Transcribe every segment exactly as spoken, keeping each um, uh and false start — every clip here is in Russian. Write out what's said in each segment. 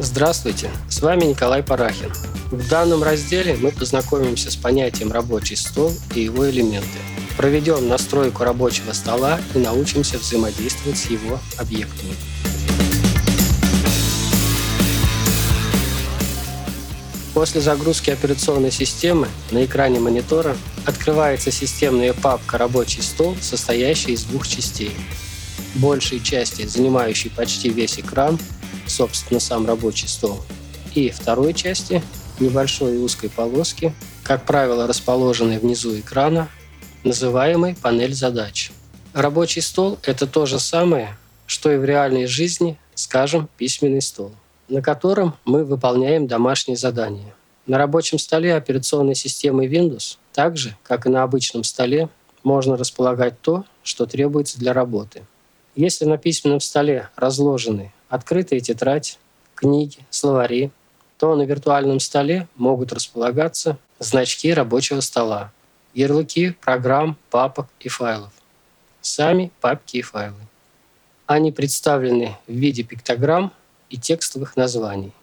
Здравствуйте, с вами Николай Парахин. В данном разделе мы познакомимся с понятием «рабочий стол» и его элементы. Проведем настройку рабочего стола и научимся взаимодействовать с его объектами. После загрузки операционной системы на экране монитора открывается системная папка «Рабочий стол», состоящая из двух частей. Большей части, занимающей почти весь экран, собственно, сам рабочий стол, и второй части, небольшой узкой полоски, как правило, расположенной внизу экрана, называемой панель задач. Рабочий стол – это то же самое, что и в реальной жизни, скажем, письменный стол, на котором мы выполняем домашние задания. На рабочем столе операционной системы Windows, так же, как и на обычном столе, можно располагать то, что требуется для работы. Если на письменном столе разложены открытая тетрадь, книги, словари, то на виртуальном столе могут располагаться значки рабочего стола, ярлыки программ, папок и файлов, сами папки и файлы. Они представлены в виде пиктограмм и текстовых названий.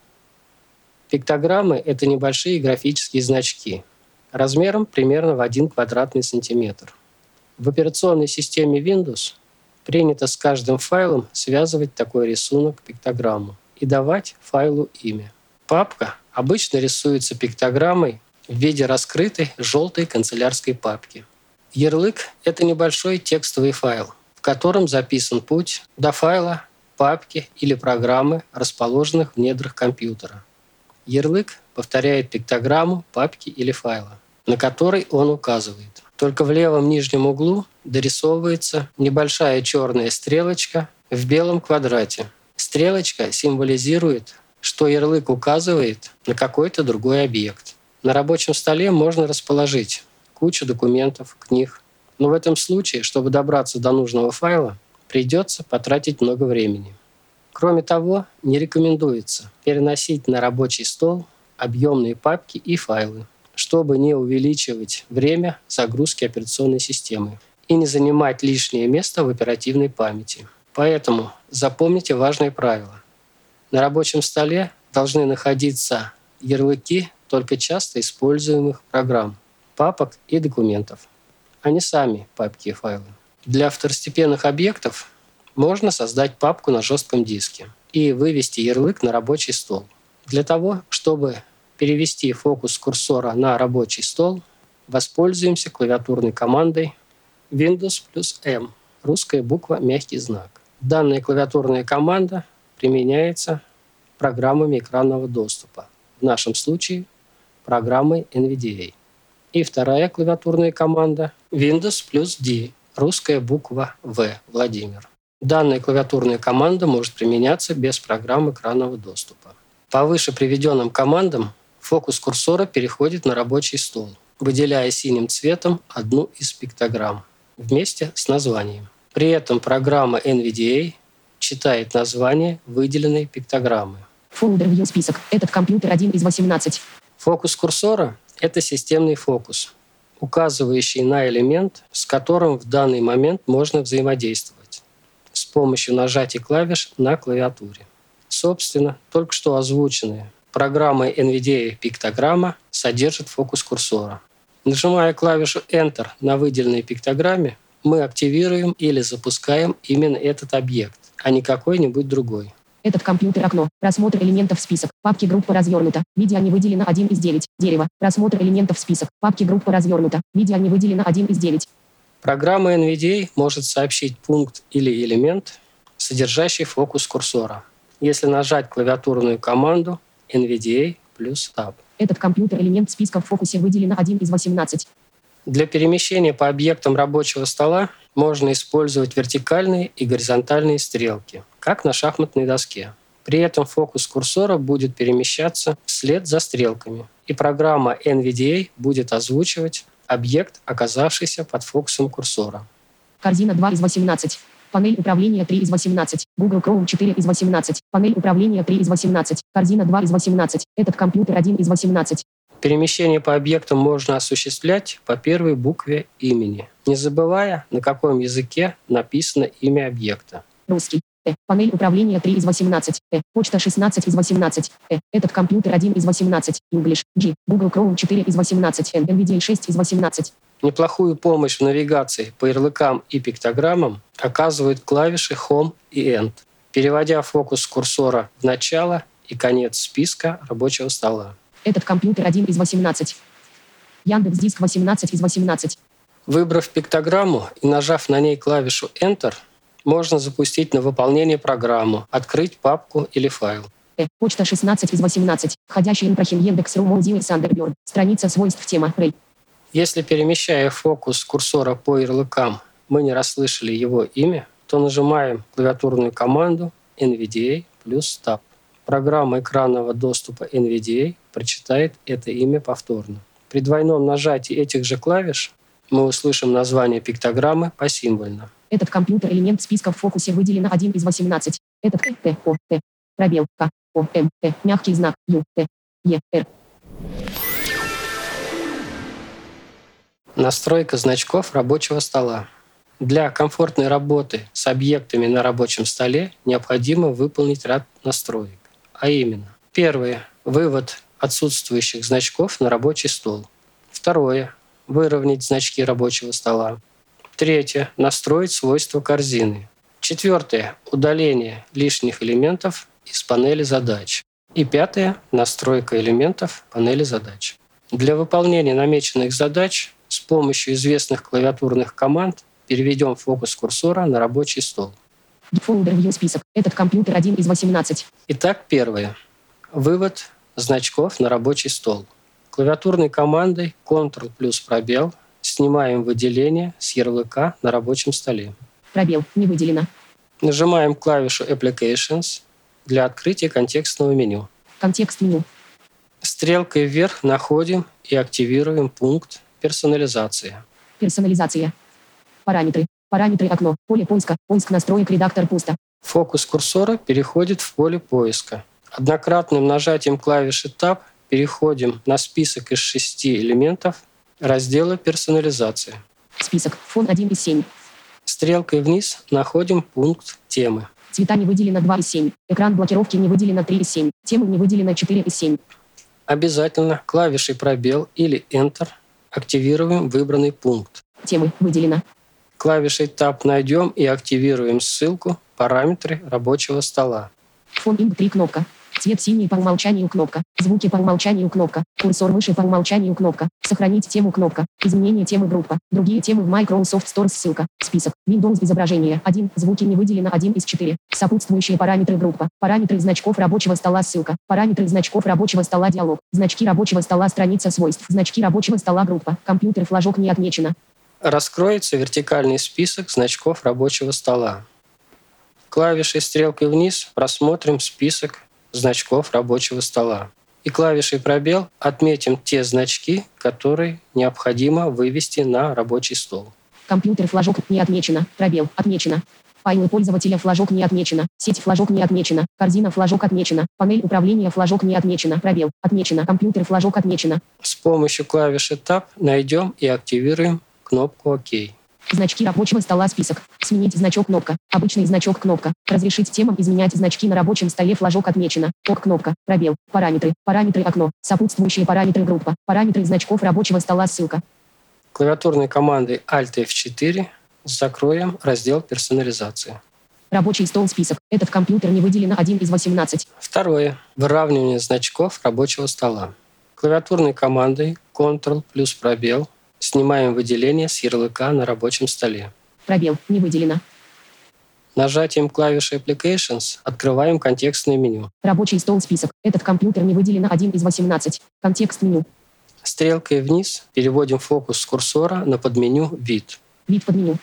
Пиктограммы — это небольшие графические значки, размером примерно в один квадратный сантиметр. В операционной системе Windows принято с каждым файлом связывать такой рисунок, пиктограмму, и давать файлу имя. Папка обычно рисуется пиктограммой в виде раскрытой желтой канцелярской папки. Ярлык — это небольшой текстовый файл, в котором записан путь до файла, папки или программы, расположенных в недрах компьютера. Ярлык повторяет пиктограмму папки или файла, на который он указывает. Только в левом нижнем углу дорисовывается небольшая черная стрелочка в белом квадрате. Стрелочка символизирует, что ярлык указывает на какой-то другой объект. На рабочем столе можно расположить кучу документов, книг, но в этом случае, чтобы добраться до нужного файла, придется потратить много времени. Кроме того, не рекомендуется переносить на рабочий стол объемные папки и файлы, чтобы не увеличивать время загрузки операционной системы и не занимать лишнее место в оперативной памяти. Поэтому запомните важное правило. На рабочем столе должны находиться ярлыки только часто используемых программ, папок и документов, а не сами папки и файлы. Для второстепенных объектов можно создать папку на жестком диске и вывести ярлык на рабочий стол. Для того, чтобы перевести фокус курсора на рабочий стол, воспользуемся клавиатурной командой Windows плюс эм, русская буква, мягкий знак. Данная клавиатурная команда применяется программами экранного доступа, в нашем случае программой эн ви ди эй. И вторая клавиатурная команда Windows плюс ди, русская буква В, Владимир. Данная клавиатурная команда может применяться без программ экранного доступа. По выше приведенным командам фокус курсора переходит на рабочий стол, выделяя синим цветом одну из пиктограмм вместе с названием. При этом программа эн ви ди эй читает название выделенной пиктограммы. Folder View список. Этот компьютер один из восемнадцати. Фокус курсора — это системный фокус, указывающий на элемент, с которым в данный момент можно взаимодействовать с помощью нажатия клавиш на клавиатуре. Собственно, только что озвученная программой эн ви ди эй пиктограмма содержит фокус курсора. Нажимая клавишу Enter на выделенной пиктограмме, мы активируем или запускаем именно этот объект, а не какой-нибудь другой. Этот компьютер окно. Просмотр элементов список. Папки группа развернута. Видео не выделено один из девяти. Дерево. Просмотр элементов список. Папки группа развернута. Видео не выделено один из девяти. Программа эн ви ди эй может сообщить пункт или элемент, содержащий фокус курсора, если нажать клавиатурную команду эн ви ди эй плюс Tab. Этот компьютер элемент списка в фокусе выделено один из восемнадцати. Для перемещения по объектам рабочего стола можно использовать вертикальные и горизонтальные стрелки, как на шахматной доске. При этом фокус курсора будет перемещаться вслед за стрелками, и программа эн ви ди эй будет озвучивать объект, оказавшийся под фокусом курсора. Корзина два из восемнадцати. Панель управления три из восемнадцати. Google Chrome четыре из восемнадцати. Панель управления три из восемнадцати. Корзина два из восемнадцати. Этот компьютер один из восемнадцати. Перемещение по объектам можно осуществлять по первой букве имени, не забывая, на каком языке написано имя объекта. Русский. Э. Панель управления три из восемнадцати. Э. Почта шестнадцать из восемнадцати. Э. Этот компьютер один из восемнадцати. English. G. Google Chrome четыре из восемнадцати. N. NVIDIA шесть из восемнадцати. Неплохую помощь в навигации по ярлыкам и пиктограммам оказывают клавиши Home и End, переводя фокус курсора в начало и конец списка рабочего стола. Этот компьютер один из восемнадцати. Яндекс.Диск восемнадцать из восемнадцати. Выбрав пиктограмму и нажав на ней клавишу Enter, можно запустить на выполнение программу, открыть папку или файл. Э. Почта шестнадцать из восемнадцати. Входящий Инпрохим Яндекс.ру Мозилла Thunderbird. Страница свойств тема Рэй. Если, перемещая фокус курсора по ярлыкам, мы не расслышали его имя, то нажимаем клавиатурную команду эн ви ди эй плюс Tab. Программа экранного доступа эн ви ди эй прочитает это имя повторно. При двойном нажатии этих же клавиш мы услышим название пиктограммы посимвольно. Этот компьютер элемент списка в фокусе выделено один из восемнадцати. Этот Т, Т, О, Т. Пробел, К, О, М, Т. Мягкий знак, Ю, Т, Е, Р. Настройка значков рабочего стола. Для комфортной работы с объектами на рабочем столе необходимо выполнить ряд настроек. А именно, первое – вывод отсутствующих значков на рабочий стол. Второе – выровнять значки рабочего стола. Третье – настроить свойства корзины. Четвертое – удаление лишних элементов из панели задач. И пятое – настройка элементов панели задач. Для выполнения намеченных задач с помощью известных клавиатурных команд переведем фокус курсора на рабочий стол. Folder View список. Этот компьютер один из восемнадцати. Итак, первое. Вывод значков на рабочий стол. Клавиатурной командой контрол плюс пробел снимаем выделение с ярлыка на рабочем столе. Пробел. Не выделено. Нажимаем клавишу Applications для открытия контекстного меню. Контекст меню. Стрелкой вверх находим и активируем пункт «Персонализация». Персонализация. Параметры. Параметры окно. Поле поиска. Поиск настроек редактор пусто. Фокус курсора переходит в поле поиска. Однократным нажатием клавиши Tab переходим на список из шести элементов раздела «Персонализация». Список. Фон один из семи. Стрелкой вниз находим пункт «Темы». Цвета не выделено два из семи. Экран блокировки не выделено три из семи. Темы не выделено четыре из семи. Обязательно клавишей пробел или Enter активируем выбранный пункт. Темы выделено. Клавишей Tab найдем и активируем ссылку «Параметры рабочего стола». Фон инг три кнопка. Цвет синий по умолчанию кнопка. Звуки по умолчанию кнопка. Курсор выше по умолчанию кнопка. Сохранить тему кнопка. Изменение темы группа. Другие темы в Microsoft Store ссылка. Список. Windows изображение. один. Звуки не выделено один из четырех. Сопутствующие параметры группа. Параметры значков рабочего стола ссылка. Параметры значков рабочего стола диалог. Значки рабочего стола страница свойств. Значки рабочего стола группа. Компьютер флажок не отмечено. Раскроется вертикальный список значков рабочего стола. Клавишей стрелкой вниз просмотрим список значков рабочего стола. И клавишей пробел отметим те значки, которые необходимо вывести на рабочий стол. Компьютер флажок не отмечено. Пробел отмечено. Файлы пользователя флажок не отмечено. Сеть флажок не отмечена. Корзина флажок отмечена. Панель управления флажок не отмечена. Пробел отмечено. Компьютер флажок отмечено. С помощью клавиши Tab найдем и активируем кнопку «Ок». Значки рабочего стола список. Сменить значок кнопка. Обычный значок кнопка. Разрешить темам изменять значки на рабочем столе флажок отмечено. Ок кнопка. Пробел. Параметры. Параметры окно. Сопутствующие параметры группа. Параметры значков рабочего стола ссылка. Клавиатурной командой Alt эф четыре закроем раздел «Персонализация». Рабочий стол список. Этот компьютер не выделено один из восемнадцати. Второе. Выравнивание значков рабочего стола. Клавиатурной командой контрол плюс пробел снимаем выделение с ярлыка на рабочем столе. Пробел. Не выделено. Нажатием клавиши Applications открываем контекстное меню. Рабочий стол список. Этот компьютер не выделено один из восемнадцати. Контекст меню. Стрелкой вниз переводим фокус курсора на подменю «Вид». Вид под меню.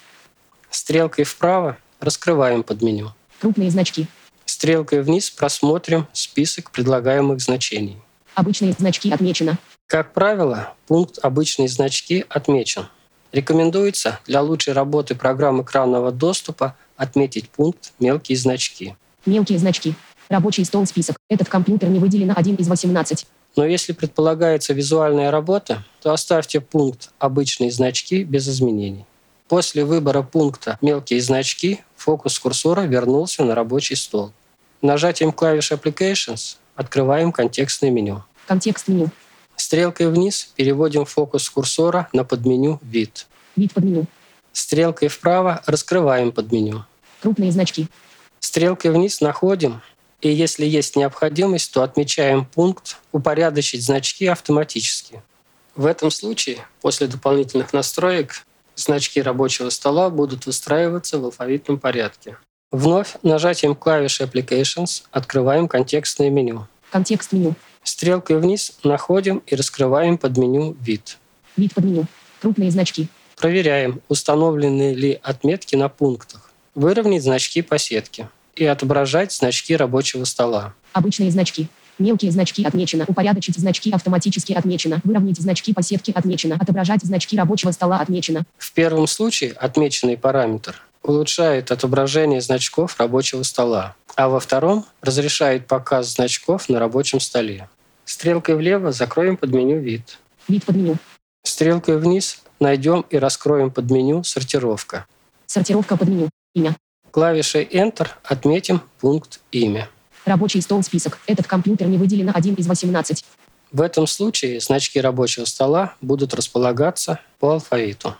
Стрелкой вправо раскрываем подменю. Крупные значки. Стрелкой вниз просмотрим список предлагаемых значений. Обычные значки отмечено. Как правило, пункт «Обычные значки» отмечен. Рекомендуется для лучшей работы программ экранного доступа отметить пункт «Мелкие значки». Мелкие значки. Рабочий стол список. Этот компьютер не выделено один из восемнадцати. Но если предполагается визуальная работа, то оставьте пункт «Обычные значки» без изменений. После выбора пункта «Мелкие значки» в фокус курсора вернулся на рабочий стол. Нажатием клавиши Applications открываем контекстное меню. Контекст меню. Стрелкой вниз переводим фокус курсора на подменю «Вид». Вид подменю. Стрелкой вправо раскрываем подменю. Крупные значки. Стрелкой вниз находим, и если есть необходимость, то отмечаем пункт «Упорядочить значки автоматически». В этом случае, после дополнительных настроек, значки рабочего стола будут выстраиваться в алфавитном порядке. Вновь нажатием клавиши Applications открываем контекстное меню. Контекст меню. Стрелкой вниз находим и раскрываем подменю «Вид». Вид подменю. Крупные значки. Проверяем, установлены ли отметки на пунктах. Выровнять значки по сетке и отображать значки рабочего стола. Обычные значки. Мелкие значки отмечено. Упорядочить значки автоматически отмечено. Выровнять значки по сетке отмечено. Отображать значки рабочего стола отмечено. В первом случае отмеченный параметр улучшает отображение значков рабочего стола, а во втором разрешает показ значков на рабочем столе. Стрелкой влево закроем подменю «Вид». Вид подменю. Стрелкой вниз найдем и раскроем подменю «Сортировка». Сортировка подменю. Имя. Клавишей Enter отметим пункт «Имя». Рабочий стол список. Этот компьютер не выделено один из восемнадцати. В этом случае значки рабочего стола будут располагаться по алфавиту.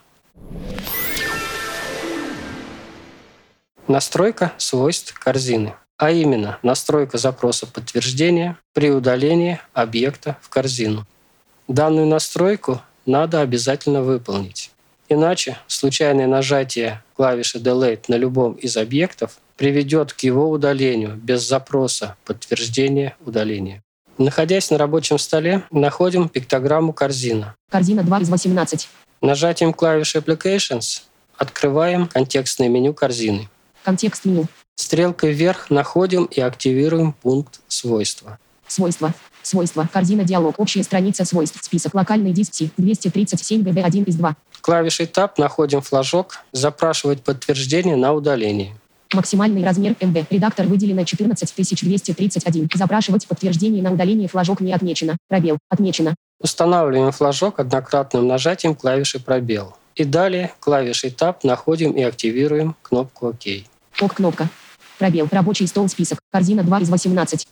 Настройка свойств корзины, а именно настройка запроса подтверждения при удалении объекта в корзину. Данную настройку надо обязательно выполнить. Иначе случайное нажатие клавиши Delete на любом из объектов приведет к его удалению без запроса подтверждения удаления. Находясь на рабочем столе, находим пиктограмму «Корзина». Корзина два из восемнадцати. Нажатием клавиши Applications открываем контекстное меню корзины. Контекст меню. Стрелкой вверх находим и активируем пункт «Свойства». Свойства. Свойства. Корзина диалог. Общая страница свойств. Список. Локальный диск Си. двести тридцать семь бэ бэ один из два. Клавишей Tab находим флажок «Запрашивать подтверждение на удаление». Максимальный размер эм бэ. Редактор выделено четырнадцать тысяч двести тридцать один. Запрашивать подтверждение на удаление. Флажок не отмечено. Пробел. Отмечено. Устанавливаем флажок однократным нажатием клавиши «Пробел». И далее клавишей Tab находим и активируем кнопку «Ок». Ок кнопка. Пробел. Рабочий стол список. Корзина два из восемнадцати.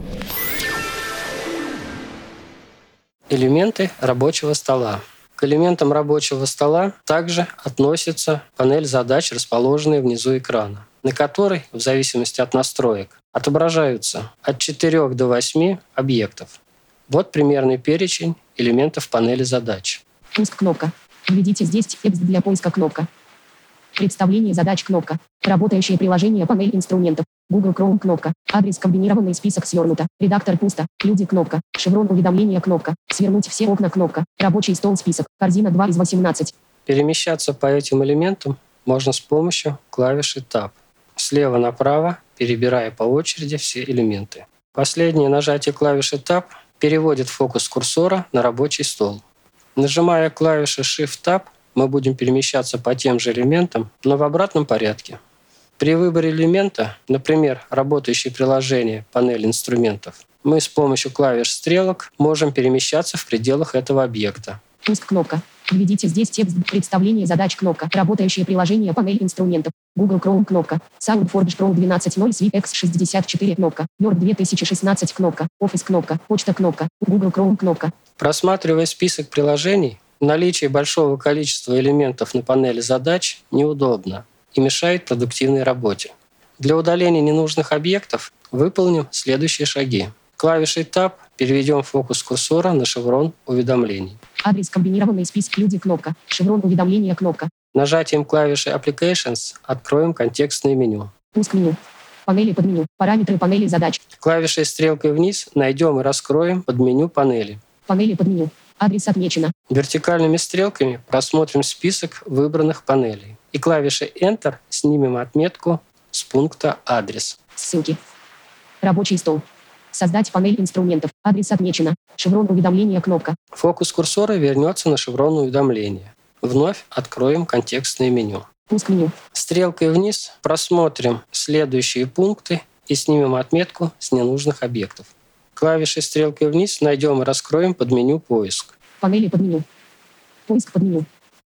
Элементы рабочего стола. К элементам рабочего стола также относится панель задач, расположенная внизу экрана, на которой, в зависимости от настроек, отображаются от четырёх до восьми объектов. Вот примерный перечень элементов панели задач. Пуск кнопка. Введите здесь текст для поиска кнопка. Представление задач кнопка. Работающее приложение панель инструментов. Google Chrome кнопка. Адрес комбинированный список свернуто. Редактор пусто. Люди кнопка. Шеврон уведомления кнопка. Свернуть все окна кнопка. Рабочий стол список. Корзина два из восемнадцати. Перемещаться по этим элементам можно с помощью клавиши Tab. Слева направо, перебирая по очереди все элементы. Последнее нажатие клавиши Tab переводит фокус курсора на рабочий стол. Нажимая клавишу Shift-Tab, мы будем перемещаться по тем же элементам, но в обратном порядке. При выборе элемента, например, работающее приложение «Панель инструментов», мы с помощью клавиш стрелок можем перемещаться в пределах этого объекта. Пуск кнопка. Введите здесь текст представление задач кнопка. Работающее приложение панель инструментов. Google Chrome кнопка. SoundForge Pro двенадцать ноль Swift X шестьдесят четыре кнопка. Word две тысячи шестнадцать кнопка. Office кнопка. Почта кнопка. Google Chrome кнопка. Просматривая список приложений, наличие большого количества элементов на панели задач неудобно и мешает продуктивной работе. Для удаления ненужных объектов выполним следующие шаги. Клавишей Tab переведем фокус курсора на шеврон уведомлений. Адрес комбинированный список люди кнопка. Шеврон уведомления кнопка. Нажатием клавиши Applications откроем контекстное меню. Пуск меню. Панели под меню. Параметры панели задач. Клавишей стрелкой вниз найдем и раскроем подменю панели. Панели под меню. Адрес отмечено. Вертикальными стрелками просмотрим список выбранных панелей. И клавишей Enter снимем отметку с пункта «Адрес». Ссылки. Рабочий стол. Создать панель инструментов. Адрес отмечено. Шеврон уведомления кнопка. Фокус курсора вернется на шеврон уведомления. Вновь откроем контекстное меню. Пуск меню. Стрелкой вниз просмотрим следующие пункты и снимем отметку с ненужных объектов. Клавишей стрелкой вниз найдем и раскроем подменю «Поиск». Панели под меню. Поиск под меню.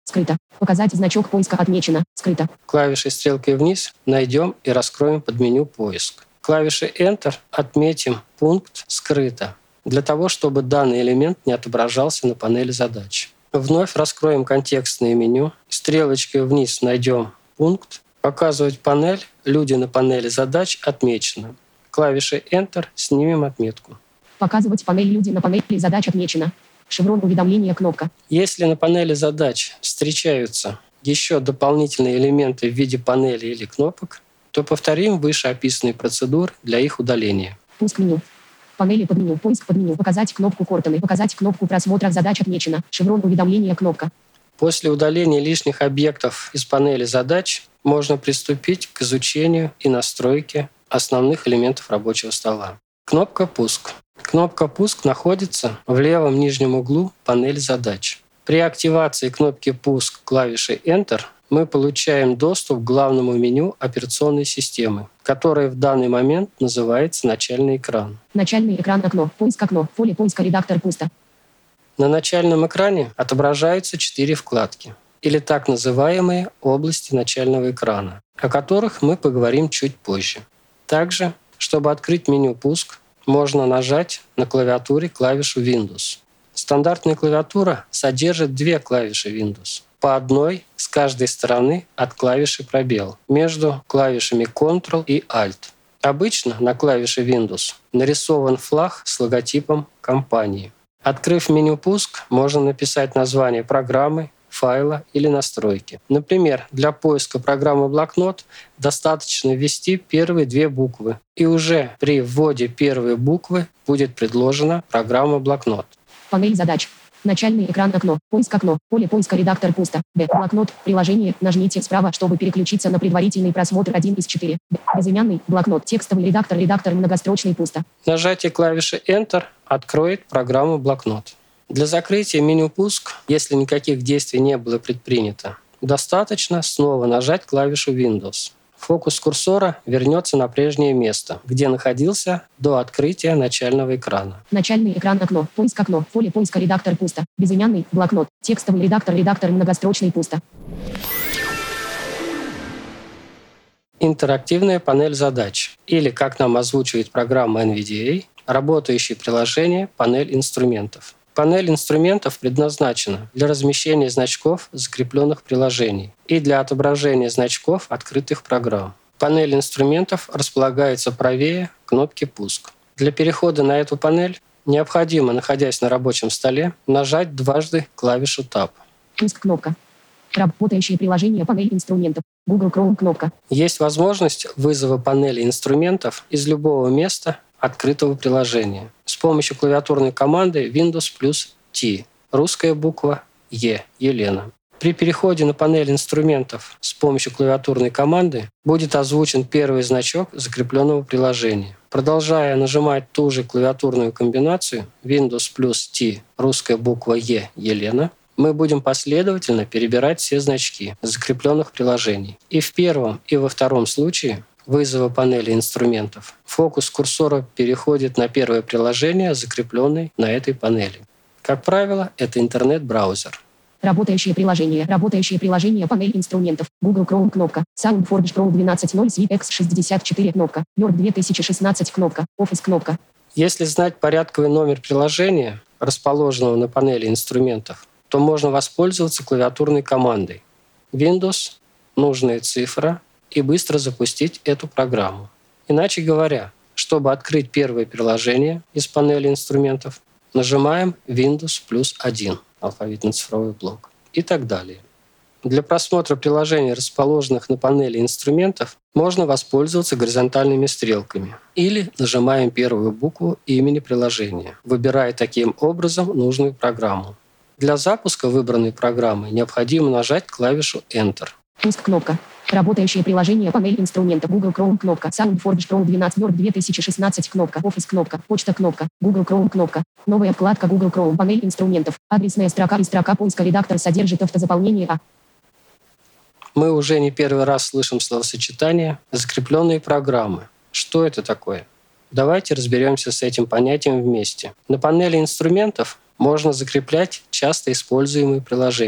Скрыто. Показать значок поиска отмечено. Скрыто. Клавишей стрелкой вниз найдем и раскроем подменю «Поиск». Клавишей Enter отметим пункт «Скрыто» для того, чтобы данный элемент не отображался на панели задач. Вновь раскроем контекстное меню. Стрелочкой вниз найдем пункт «Показывать панель. Люди на панели задач отмечено». Клавишей Enter снимем отметку. Показывать панель «Люди на панели задач отмечено». Шеврон уведомления кнопка. Если на панели задач встречаются еще дополнительные элементы в виде панели или кнопок, то повторим вышеописанные процедуры для их удаления. Пуск меню. Панели под меню. Поиск под меню. Показать кнопку Cortana. Показать кнопку просмотра задач отмечено. Шеврон уведомления кнопка. После удаления лишних объектов из панели задач можно приступить к изучению и настройке основных элементов рабочего стола. Кнопка «Пуск». Кнопка «Пуск» находится в левом нижнем углу панели задач. При активации кнопки «Пуск» клавишей Enter мы получаем доступ к главному меню операционной системы, которое в данный момент называется «Начальный экран». Начальный экран окно. Поиск окно. Поле поиска редактор пусто. На начальном экране отображаются четыре вкладки, или так называемые области начального экрана, о которых мы поговорим чуть позже. Также, чтобы открыть меню «Пуск», можно нажать на клавиатуре клавишу Windows. Стандартная клавиатура содержит две клавиши Windows, по одной с каждой стороны от клавиши пробел, между клавишами Ctrl и Alt. Обычно на клавише Windows нарисован флаг с логотипом компании. Открыв меню «Пуск», можно написать название программы, файла или настройки. Например, для поиска программы «Блокнот» достаточно ввести первые две буквы, и уже при вводе первой буквы будет предложена программа «Блокнот». Панель задач. Начальный экран окно. Поиск окно. Поле поиска редактор пусто. Б. Блокнот. Приложение. Нажмите справа, чтобы переключиться на предварительный просмотр один из четыре. Б. Безымянный. Блокнот. Текстовый редактор. Редактор многострочный пусто. Нажатие клавиши Enter откроет программу «Блокнот». Для закрытия меню «Пуск», если никаких действий не было предпринято, достаточно снова нажать клавишу Windows. Фокус курсора вернется на прежнее место, где находился до открытия начального экрана. Начальный экран окно. Поиск окно. Поле поиска редактор пусто. Безымянный. Блокнот. Текстовый редактор. Редактор многострочный пусто. Интерактивная панель задач, или, как нам озвучивает программа эн ви ди эй, работающее приложение «Панель инструментов». Панель инструментов предназначена для размещения значков закрепленных приложений и для отображения значков открытых программ. Панель инструментов располагается правее кнопки «Пуск». Для перехода на эту панель необходимо, находясь на рабочем столе, нажать дважды клавишу «Tab». Пуск кнопка. Работающее приложение «Панель инструментов». Google Chrome кнопка. Есть возможность вызова панели инструментов из любого места открытого приложения с помощью клавиатурной команды Windows плюс T, русская буква Е, Елена. При переходе на панель инструментов с помощью клавиатурной команды будет озвучен первый значок закрепленного приложения. Продолжая нажимать ту же клавиатурную комбинацию Windows плюс T, русская буква Е, Елена, мы будем последовательно перебирать все значки закрепленных приложений. И в первом, и во втором случае вызова панели инструментов фокус курсора переходит на первое приложение, закрепленное на этой панели. Как правило, это интернет-браузер. Работающее приложение. Работающее приложение «Панель инструментов». Google Chrome кнопка. SoundForge Pro двенадцать ноль Swift X шестьдесят четыре кнопка. Word две тысячи шестнадцать кнопка. Office кнопка. Если знать порядковый номер приложения, расположенного на панели инструментов, то можно воспользоваться клавиатурной командой Windows, нужная цифра, и быстро запустить эту программу. Иначе говоря, чтобы открыть первое приложение из панели инструментов, нажимаем Windows плюс один, алфавитно-цифровой блок, и так далее. Для просмотра приложений, расположенных на панели инструментов, можно воспользоваться горизонтальными стрелками или нажимаем первую букву имени приложения, выбирая таким образом нужную программу. Для запуска выбранной программы необходимо нажать клавишу Enter. Пуск кнопка. Работающее приложение «Панель инструментов». Google Chrome кнопка. SoundForge Pro двенадцать Word две тысячи шестнадцать кнопка. Office кнопка. Почта кнопка. Google Chrome кнопка. Новая вкладка Google Chrome. Панель инструментов. Адресная строка и строка поиска. Редактор содержит автозаполнение А. Мы уже не первый раз слышим словосочетание «закрепленные программы». Что это такое? Давайте разберемся с этим понятием вместе. На панели инструментов можно закреплять часто используемые приложения.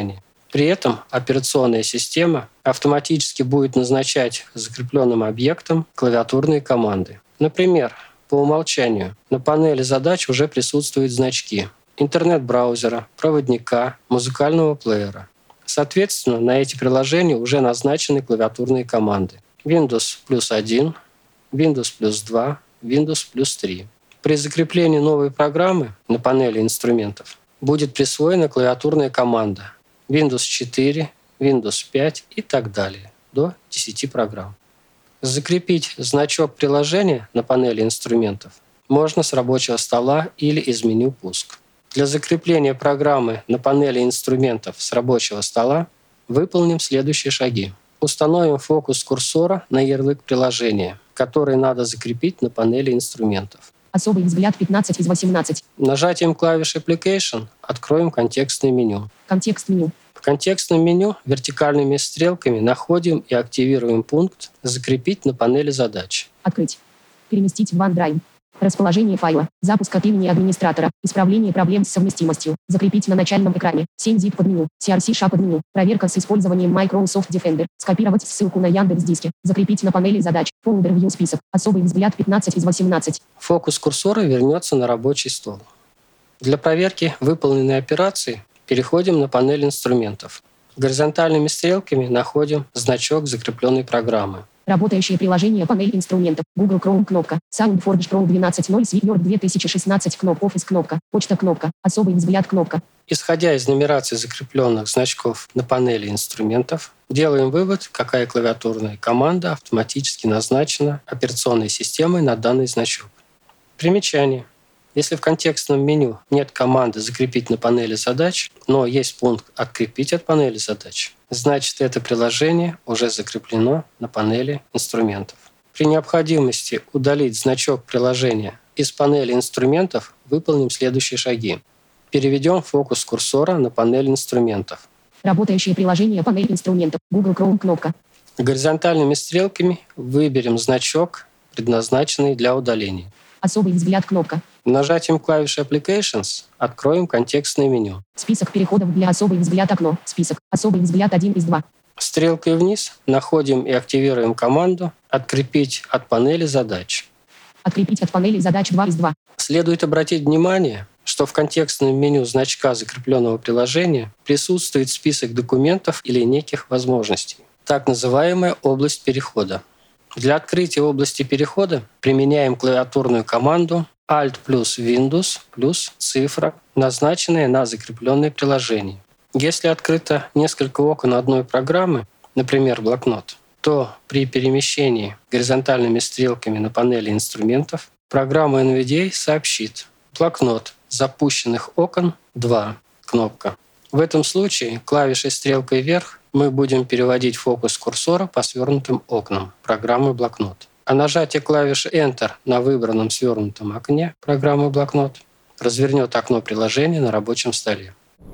При этом операционная система автоматически будет назначать закрепленным объектам клавиатурные команды. Например, по умолчанию на панели задач уже присутствуют значки интернет-браузера, проводника, музыкального плеера. Соответственно, на эти приложения уже назначены клавиатурные команды Windows плюс один, Windows плюс два, Windows плюс три. При закреплении новой программы на панели инструментов будет присвоена клавиатурная команда Windows четыре, Windows пять и так далее, до десяти программ. Закрепить значок приложения на панели инструментов можно с рабочего стола или из меню «Пуск». Для закрепления программы на панели инструментов с рабочего стола выполним следующие шаги. Установим фокус курсора на ярлык приложения, который надо закрепить на панели инструментов. Особый взгляд пятнадцать из восемнадцати. Нажатием клавиши Application откроем контекстное меню. Контекст меню. В контекстном меню вертикальными стрелками находим и активируем пункт «Закрепить на панели задач». Открыть. Переместить в OneDrive. Расположение файла. Запуск от имени администратора. Исправление проблем с совместимостью. Закрепить на начальном экране. семь зип под меню. си ар си-ша под меню. Проверка с использованием Microsoft Defender. Скопировать ссылку на Яндекс.Диске. Закрепить на панели задач. Folder View список. Особый взгляд пятнадцать из восемнадцати. Фокус курсора вернется на рабочий стол. Для проверки выполненной операции переходим на панель инструментов. Горизонтальными стрелками находим значок закрепленной программы. Работающее приложение панель инструментов. Google Chrome кнопка. SoundForge Pro двенадцать ноль Sweetword две тысячи шестнадцать кнопка. Office кнопка. Почта кнопка. Особый взгляд кнопка. Исходя из нумерации закрепленных значков на панели инструментов, делаем вывод, какая клавиатурная команда автоматически назначена операционной системой на данный значок. Примечание. Если в контекстном меню нет команды «Закрепить на панели задач», но есть пункт «Открепить от панели задач», значит, это приложение уже закреплено на панели инструментов. При необходимости удалить значок приложения из панели инструментов выполним следующие шаги. Переведем фокус курсора на панель инструментов. Работающее приложение панель инструментов. Google Chrome кнопка. Горизонтальными стрелками выберем значок, предназначенный для удаления. Особый взгляд кнопка. Нажатием клавиши Applications откроем контекстное меню. Список переходов для особый взгляд окно. Список. Особый взгляд один из два. Стрелкой вниз находим и активируем команду «Открепить от панели задач». Открепить от панели задач два из два. Следует обратить внимание, что в контекстном меню значка закрепленного приложения присутствует список документов или неких возможностей, так называемая область перехода. Для открытия области перехода применяем клавиатурную команду Alt плюс Windows плюс цифра, назначенная на закрепленное приложение. Если открыто несколько окон одной программы, например, блокнот, то при перемещении горизонтальными стрелками на панели инструментов программа эн ви ди эй сообщит: блокнот запущенных окон два, кнопка. В этом случае клавишей стрелкой вверх мы будем переводить фокус курсора по свернутым окнам программы блокнот. А нажатие клавиши Enter на выбранном свернутом окне программы блокнот развернет окно приложения на рабочем столе.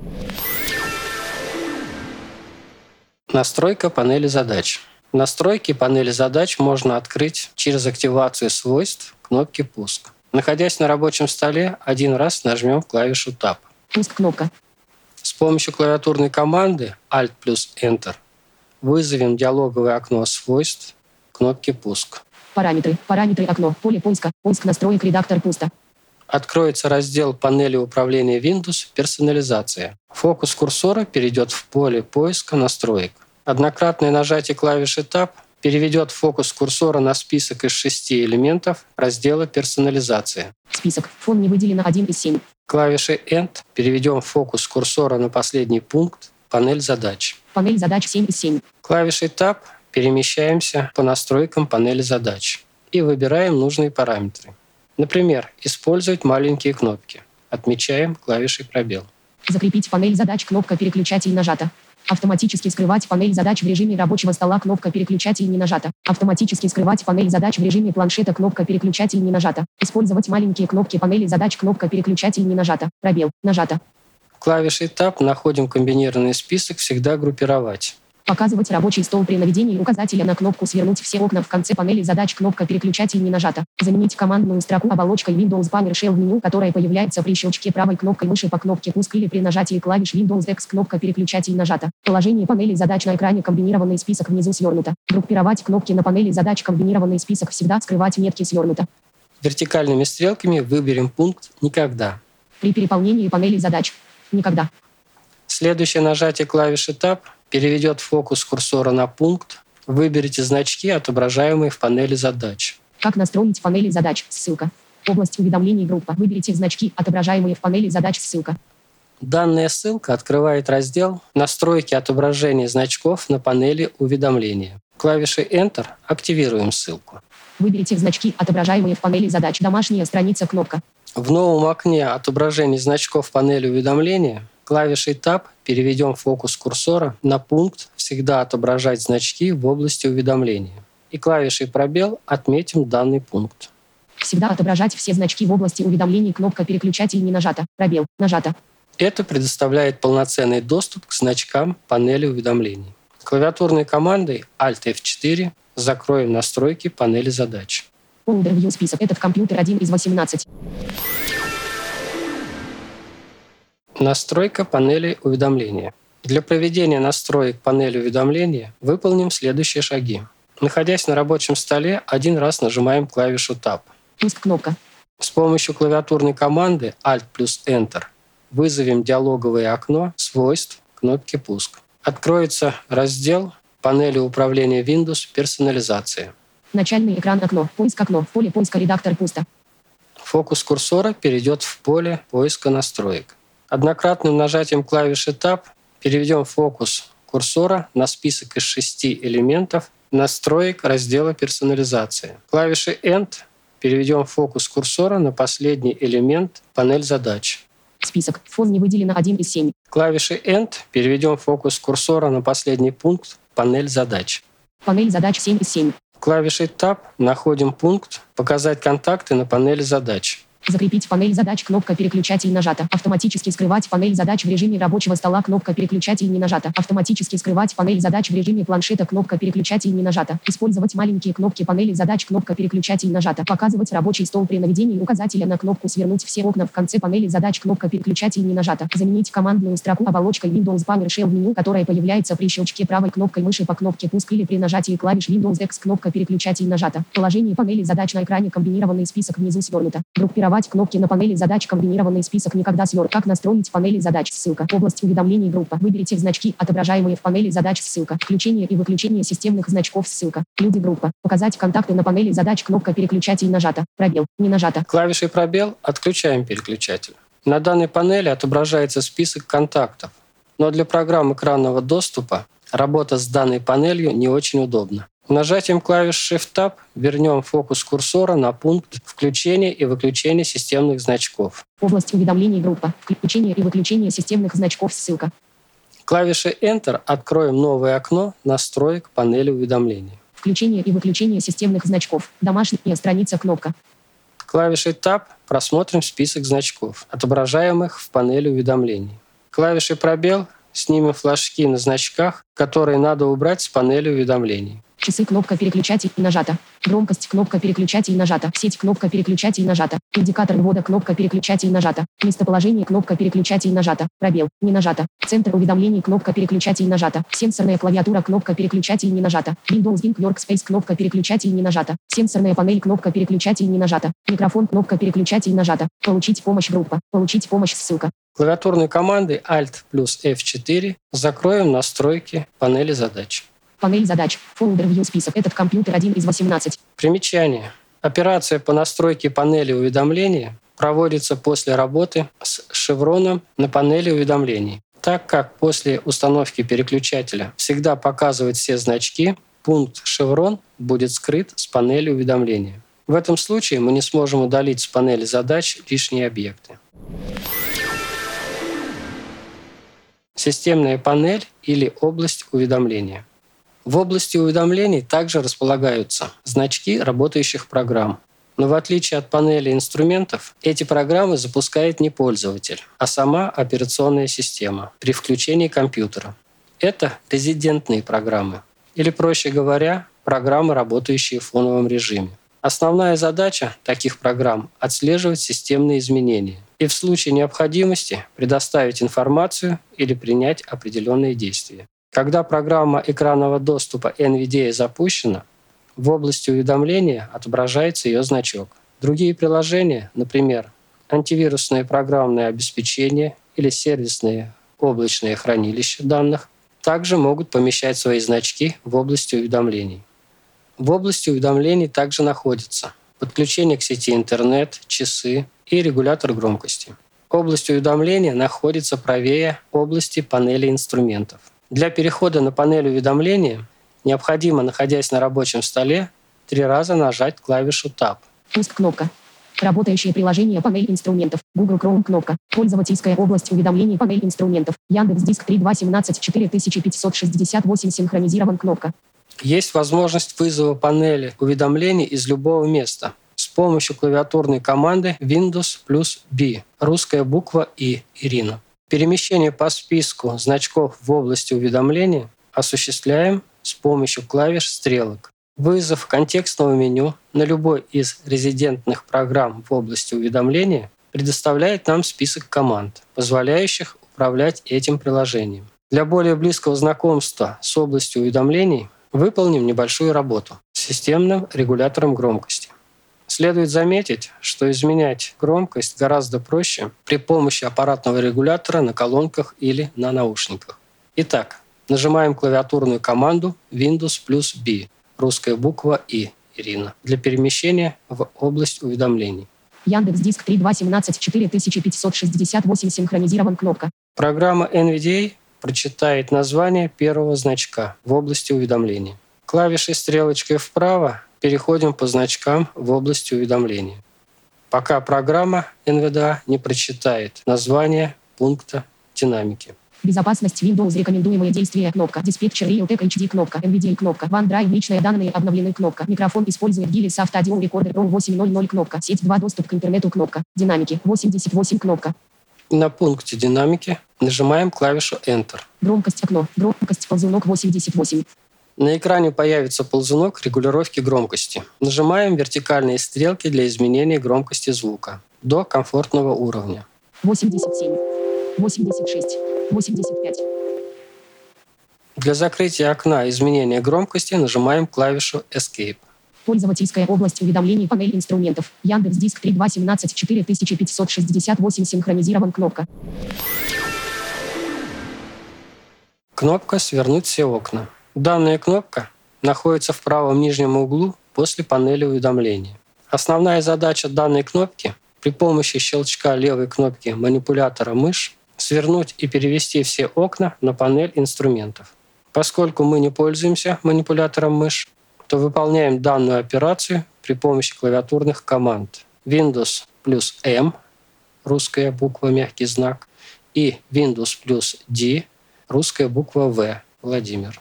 Настройка панели задач. Настройки панели задач можно открыть через активацию свойств кнопки «Пуск». Находясь на рабочем столе, один раз нажмем клавишу Tab. Пуск кнопка. С помощью клавиатурной команды Alt плюс Enter вызовем диалоговое окно свойств кнопки «Пуск». Параметры. Параметры окно. Поле поиска. Поиск настроек. Редактор пусто. Откроется раздел панели управления Windows «Персонализация». Фокус курсора перейдет в поле поиска настроек. Однократное нажатие клавиши Tab переведет фокус курсора на список из шести элементов раздела «Персонализация». Список. Фон не выделено один из семи. Клавишей End переведем фокус курсора на последний пункт «Панель задач». Панель задач семь из семи. Клавишей Tab перемещаемся по настройкам панели задач и выбираем нужные параметры. Например, использовать маленькие кнопки. Отмечаем клавишей пробел. Закрепить панель задач. Кнопка переключатель нажата. Автоматически скрывать панель задач в режиме рабочего стола. Кнопка переключатель не нажата. Автоматически скрывать панель задач в режиме планшета. Кнопка переключатель не нажата. Использовать маленькие кнопки панели задач. Кнопка переключатель не нажата. Пробел. Нажата. Клавишей Tab находим комбинированный список «Всегда группировать». Показывать рабочий стол при наведении указателя на кнопку «Свернуть все окна» в конце панели задач. Кнопка «Переключатель» не нажата. Заменить командную строку оболочкой Windows PowerShell в меню, которое появляется при щелчке правой кнопкой мыши по кнопке «Пуск» или при нажатии клавиш Windows X. Кнопка «Переключатель» нажата. Положение панели задач на экране. Комбинированный список внизу свернуто. Группировать кнопки на панели задач. Комбинированный список всегда. Скрывать метки свернуто. Вертикальными стрелками выберем пункт «Никогда». При переполнении панели задач. Никогда. Следующее нажатие клавиши Tab переведет фокус курсора на пункт. Выберите значки, отображаемые в панели задач. Как настроить панели задач? Ссылка. Область уведомлений группа. Выберите значки, отображаемые в панели задач. Ссылка. Данная ссылка открывает раздел «Настройки отображения значков на панели уведомления». Клавишей Enter активируем ссылку. Выберите значки, отображаемые в панели задач. Домашняя страница. Кнопка. В новом окне отображения значков панели уведомления клавишей Tab переведем фокус курсора на пункт «Всегда отображать значки в области уведомления». И клавишей пробел отметим данный пункт. Всегда отображать все значки в области уведомлений. Кнопка «Переключатель» не нажата. Пробел. Нажата. Это предоставляет полноценный доступ к значкам панели уведомлений. Клавиатурной командой Alt эф четыре закроем настройки панели задач. Overview список. Этот компьютер один из восемнадцати. Настройка панели уведомления. Для проведения настроек панели уведомления выполним следующие шаги. Находясь на рабочем столе, один раз нажимаем клавишу Tab. Пуск. Кнопка. С помощью клавиатурной команды Alt плюс Enter вызовем диалоговое окно свойств кнопки «Пуск». Откроется раздел панели управления Windows «Персонализация». Начальный экран. Окно. Поиск. Окно. В поле поиска редактор пусто. Фокус курсора перейдет в поле поиска настроек. Однократным нажатием клавиши Tab переведем фокус курсора на список из шести элементов настроек раздела «Персонализация». Клавишей End переведем фокус курсора на последний элемент «Панель задач». Список. Фон не выделено один из семи. Клавишей End переведем фокус курсора на последний пункт «Панель задач». Панель задач семь из семи. Клавишей Tab находим пункт «Показать контакты на панели задач». Закрепить панель задач. Кнопка «Переключатель» нажата. Автоматически скрывать панель задач в режиме рабочего стола. Кнопка «Переключатель» не нажата. Автоматически скрывать панель задач в режиме планшета. Кнопка «Переключатель» не нажата. Использовать маленькие кнопки панели задач. Кнопка «Переключатель» нажата. Показывать рабочий стол при наведении указателя на кнопку «Свернуть все окна» в конце панели задач. Кнопка «Переключатель» не нажата. Заменить командную строку оболочкой Windows PowerShell в меню, которое появляется при щелчке правой кнопкой мыши по кнопке «Пуск» или при нажатии клавиш Windows X. Кнопка «Переключатель» нажата. Положение панели задач на экране. Комбинированный список внизу свернуто. Группировать кнопки на панели задач. Комбинированный список никогда свернут. Как настроить панели задач? Ссылка. Область уведомлений группа. Выберите значки, отображаемые в панели задач. Ссылка. Включение и выключение системных значков. Ссылка. Люди группа. Показать контакты на панели задач. Кнопка «Переключатель» нажата. Пробел. Не нажата. Клавишей пробел отключаем переключатель. На данной панели отображается список контактов, но для программ экранного доступа работа с данной панелью не очень удобна. Нажатием клавиш Shift-Tab вернем фокус курсора на пункт «Включение и выключение системных значков». Область уведомлений группа. Включение и выключение системных значков. Ссылка. Клавишей Enter откроем новое окно настроек панели уведомлений. Включение и выключение системных значков. Домашняя страница. Кнопка. Клавишей Tab просмотрим список значков, отображаемых в панели уведомлений. Клавишей пробел снимем флажки на значках, которые надо убрать с панели уведомлений. Часы. Кнопка «Переключатель» нажата. Громкость. Кнопка «Переключатель» нажата. Сеть. Кнопка «Переключатель» нажата. Индикатор ввода. Кнопка «Переключатель» нажата. Местоположение. Кнопка «Переключатель» нажата. Пробел. Не нажата. Центр уведомлений. Кнопка «Переключатель» нажата. Сенсорная клавиатура. Кнопка «Переключатель» не нажата. Windows Ink Workspace. Кнопка «Переключатель» не нажата. Сенсорная панель. Кнопка «Переключатель» не нажата. Микрофон. Кнопка «Переключатель» нажата. Получить помощь группа. Получить помощь. Ссылка. Клавиатурной командой Alt плюс эф четыре закроем настройки панели задач. Панель задач. Overview список. Этот компьютер один из восемнадцати. Примечание. Операция по настройке панели уведомления проводится после работы с шевроном на панели уведомлений. Так как после установки переключателя всегда показывает все значки, пункт «Шеврон» будет скрыт с панели уведомления. В этом случае мы не сможем удалить с панели задач лишние объекты. Системная панель или область уведомления. В области уведомлений также располагаются значки работающих программ. Но в отличие от панели инструментов, эти программы запускает не пользователь, а сама операционная система при включении компьютера. Это резидентные программы, или, проще говоря, программы, работающие в фоновом режиме. Основная задача таких программ — отслеживать системные изменения и в случае необходимости предоставить информацию или принять определенные действия. Когда программа экранного доступа эн ви ди эй запущена, в области уведомления отображается ее значок. Другие приложения, например, антивирусное программное обеспечение или сервисные облачные хранилища данных, также могут помещать свои значки в области уведомлений. В области уведомлений также находятся подключение к сети интернет, часы и регулятор громкости. Область уведомления находится правее области панели инструментов. Для перехода на панель уведомления необходимо, находясь на рабочем столе, три раза нажать клавишу Tab. Пуск кнопка. Работающее приложение панель инструментов. Google Chrome кнопка. Пользовательская область уведомлений панель инструментов. Яндекс.Диск три два семнадцать четыре тысячи пятьсот шестьдесят восемь синхронизирован кнопка. Есть возможность вызова панели уведомлений из любого места с помощью клавиатурной команды Windows плюс B, русская буква И, Ирина. Перемещение по списку значков в области уведомления осуществляем с помощью клавиш стрелок. Вызов контекстного меню на любой из резидентных программ в области уведомления предоставляет нам список команд, позволяющих управлять этим приложением. Для более близкого знакомства с областью уведомлений выполним небольшую работу с системным регулятором громкости. Следует заметить, что изменять громкость гораздо проще при помощи аппаратного регулятора на колонках или на наушниках. Итак, нажимаем клавиатурную команду Windows плюс B, русская буква И, Ирина, для перемещения в область уведомлений. Яндекс.Диск три два семнадцать четыре тысячи пятьсот шестьдесят восемь синхронизирован кнопка. Программа эн ви ди эй прочитает название первого значка в области уведомления. Клавишей стрелочкой вправо переходим по значкам в области уведомления, пока программа эн ви ди эй не прочитает название пункта динамики. Безопасность Windows. Рекомендуемые действия кнопка. Диспетчер Realtek эйч ди кнопка. эн ви ди эй кнопка. OneDrive. Личные данные обновлены кнопка. Микрофон использует Gillis Soft Audio Recorder Pro восемь ноль ноль кнопка. Сеть два. Доступ к интернету кнопка. Динамики восемьдесят восемь кнопка. На пункте динамики нажимаем клавишу Enter. Громкость окно. Громкость ползунок восемьдесят восемь. На экране появится ползунок регулировки громкости. Нажимаем вертикальные стрелки для изменения громкости звука до комфортного уровня. восемьдесят семь. восемьдесят шесть. восемьдесят пять. Для закрытия окна изменения громкости нажимаем клавишу Escape. Пользовательская область уведомлений панель инструментов. Яндекс.Диск три два семнадцать четыре тысячи пятьсот шестьдесят восемь синхронизирован кнопка. Кнопка «Свернуть все окна». Данная кнопка находится в правом нижнем углу после панели уведомления. Основная задача данной кнопки — при помощи щелчка левой кнопки манипулятора мышь свернуть и перевести все окна на панель инструментов. Поскольку мы не пользуемся манипулятором мышь, то выполняем данную операцию при помощи клавиатурных команд Windows плюс М, русская буква мягкий знак, и Windows плюс D, русская буква В, Владимир.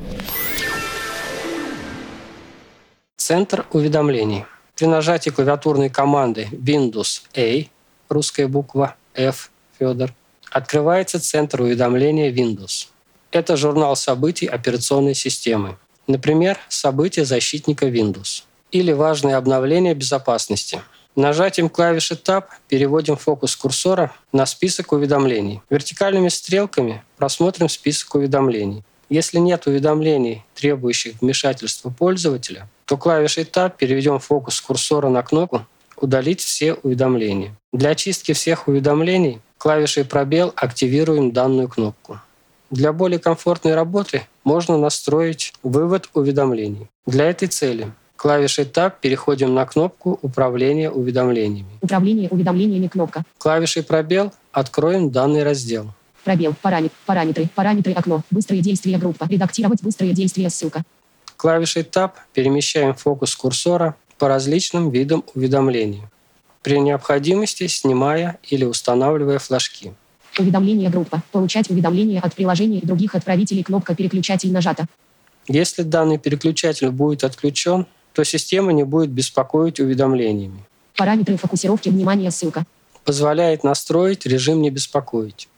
Центр уведомлений. При нажатии клавиатурной команды Windows A, русская буква F, Федор, открывается центр уведомления Windows. Это журнал событий операционной системы. Например, события защитника Windows или важные обновления безопасности. Нажатием клавиши Tab переводим фокус курсора на список уведомлений. Вертикальными стрелками просмотрим список уведомлений. Если нет уведомлений, требующих вмешательства пользователя, то клавишей Tab переведем фокус курсора на кнопку «Удалить все уведомления». Для очистки всех уведомлений клавишей пробел активируем данную кнопку. Для более комфортной работы можно настроить вывод уведомлений. Для этой цели клавишей Tab переходим на кнопку «Управление уведомлениями». Управление уведомлениями кнопка. Клавишей пробел откроем данный раздел. Пробел. Параметр. Параметры. Параметры окно. Быстрые действия группа. Редактировать быстрые действия ссылка. Клавишей Tab перемещаем фокус курсора по различным видам уведомлений, при необходимости снимая или устанавливая флажки. Уведомление группа. Получать уведомления от приложений и других отправителей. Кнопка «Переключатель» нажата. Если данный переключатель будет отключен, то система не будет беспокоить уведомлениями. Параметры фокусировки внимания ссылка. Позволяет настроить режим «Не беспокоить».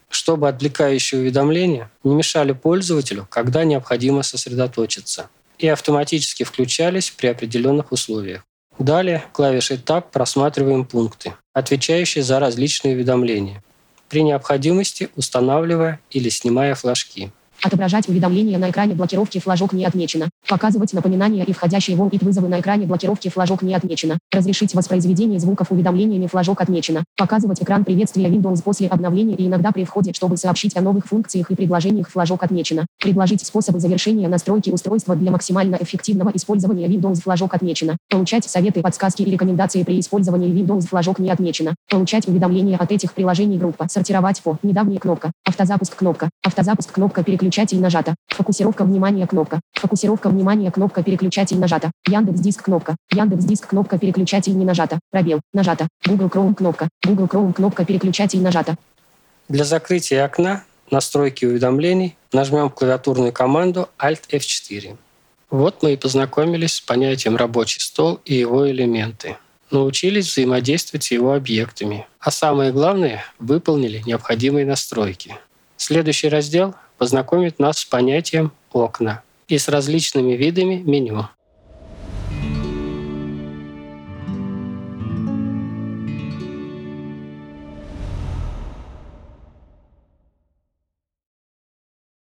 чтобы отвлекающие уведомления не мешали пользователю, когда необходимо сосредоточиться, и автоматически включались при определенных условиях. Далее клавишей Tab просматриваем пункты, отвечающие за различные уведомления, при необходимости устанавливая или снимая флажки. Отображать уведомления на экране блокировки флажок не отмечено. Показывать напоминания и входящие в ОМ-ит вызовы на экране блокировки флажок не отмечено. Разрешить воспроизведение звуков уведомлениями флажок отмечено. Показывать экран приветствия Windows после обновления и иногда при входе, чтобы сообщить о новых функциях и предложениях флажок отмечено. Предложить способы завершения настройки устройства для максимально эффективного использования Windows флажок отмечено. Получать советы, подсказки и рекомендации при использовании Windows флажок не отмечено. Получать уведомления от этих приложений группа. Сортировать по. Недавняя кнопка. Автозапуск кнопка. Автозапуск кнопка переключения. Переключатель нажата. Фокусировка внимания кнопка. Фокусировка внимания кнопка переключатель нажата. Яндекс.Диск кнопка. Яндекс.Диск кнопка переключатель не нажата. Пробел. Нажата. Google Chrome кнопка. Google Chrome кнопка переключатель нажата. Для закрытия окна настройки уведомлений нажмем клавиатурную команду Alt эф четыре. Вот мы и познакомились с понятием рабочий стол и его элементы. Научились взаимодействовать с его объектами. А самое главное, выполнили необходимые настройки. Следующий раздел познакомит нас с понятием «окна» и с различными видами меню.